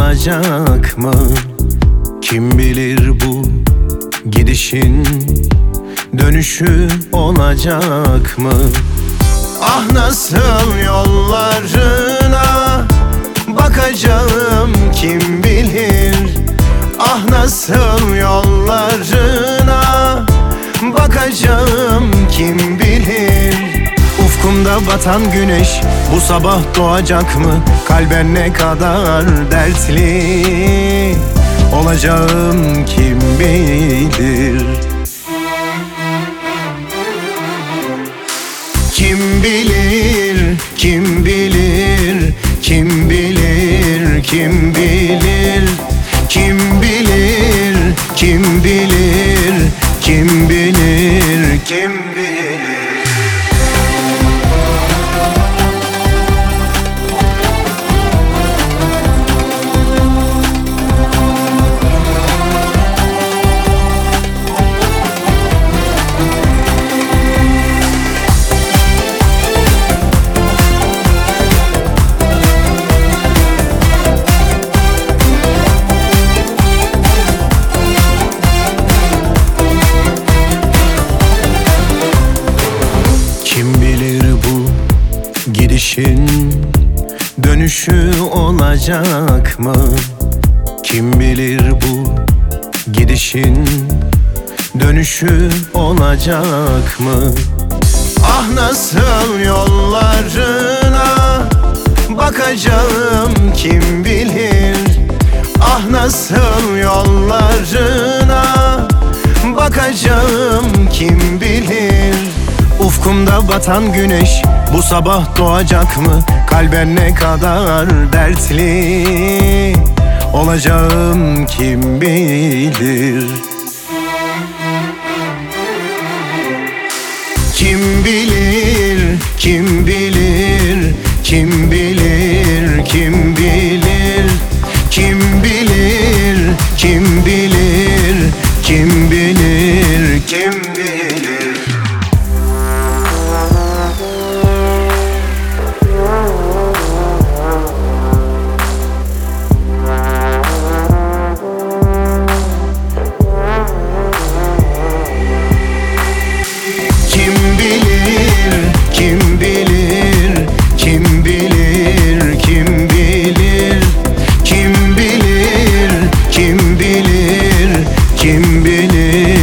olacak mı? Kim bilir bu gidişin dönüşü olacak mı? Ah nasıl yollarına bakacağım kim bilir. Ah nasıl yollarına bakacağım kim bilir. Ufkumda batan güneş bu sabah doğacak mı? Kalben ne kadar dertli olacağım kim bilir. Kim bilir, kim bilir, kim bilir, kim bilir, kim bilir, kim bilir, kim bilir, kim bilir. Kim bilir bu gidişin dönüşü olacak mı? Kim bilir bu gidişin dönüşü olacak mı? Ah nasıl yollarına bakacağım kim bilir. Ah nasıl yollarına bakacağım kim bilir. Ufkumda batan güneş bu sabah doğacak mı? Kalben ne kadar dertli olacağım kim bilir. Kim bilir, kim bilir, kim bilir, kim bilir, kim bilir, kim bilir, kim bilir, kim bilir. Kim bilir, kim bilir, kim bilir, kim bilir, kim bilir, kim bilir, kim bilir.